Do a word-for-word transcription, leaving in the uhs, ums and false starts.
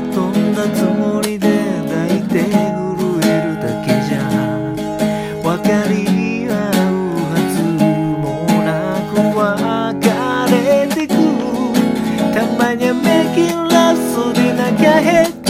飛んだつもりで抱いて震えるだけじゃ分かり合うはずもなく別れてく。たまにはめきらそうでなきゃへ